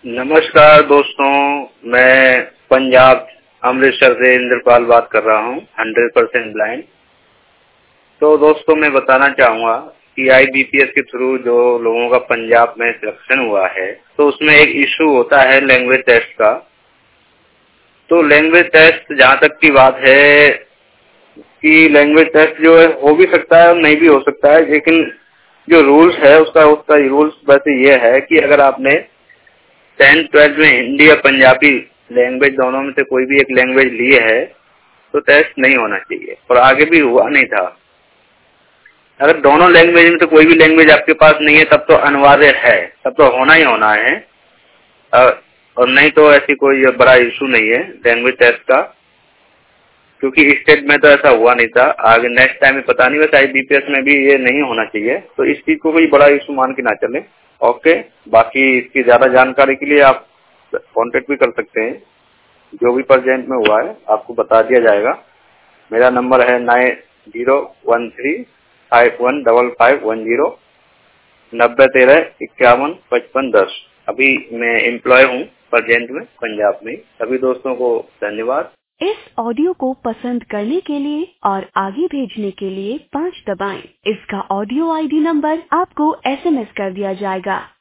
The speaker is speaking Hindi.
नमस्कार दोस्तों, मैं पंजाब अमृतसर से इंद्रपाल बात कर रहा हूँ, 100% ब्लाइंड। तो दोस्तों मैं बताना चाहूँगा कि IBPS के थ्रू जो लोगों का पंजाब में सिलेक्शन हुआ है तो उसमें एक इशू होता है लैंग्वेज टेस्ट का। तो लैंग्वेज टेस्ट जहाँ तक की बात है कि लैंग्वेज टेस्ट जो है हो भी सकता है और नहीं भी हो सकता है, लेकिन जो रूल्स है उसका रूल्स वैसे ये है कि अगर आपने 10th-12th में हिंदी या पंजाबी लैंग्वेज दोनों में से कोई भी एक लैंग्वेज ली है तो टेस्ट नहीं होना चाहिए, और आगे भी हुआ नहीं था। अगर दोनों लैंग्वेज में से कोई भी लैंग्वेज आपके पास नहीं है तब तो अनिवार्य है, तब तो होना ही होना है, और नहीं तो ऐसी कोई बड़ा इशू नहीं है लैंग्वेज टेस्ट का, क्योंकि स्टेट में तो ऐसा हुआ नहीं था। आगे नेक्स्ट टाइम में पता नहीं, वैसे IBPS में भी ये नहीं होना चाहिए, तो इस चीज को कोई बड़ा इशू मान के ना चले। ओके, बाकी इसकी ज्यादा जानकारी के लिए आप कांटेक्ट भी कर सकते हैं। जो भी प्रेजेंट में हुआ है आपको बता दिया जाएगा। मेरा नंबर है 9013515510 9013515510। अभी मैं एम्प्लॉय हूँ प्रेजेंट में पंजाब में। सभी दोस्तों को धन्यवाद। इस ऑडियो को पसंद करने के लिए और आगे भेजने के लिए 5 दबाएं। इसका ऑडियो ID नंबर आपको SMS कर दिया जाएगा।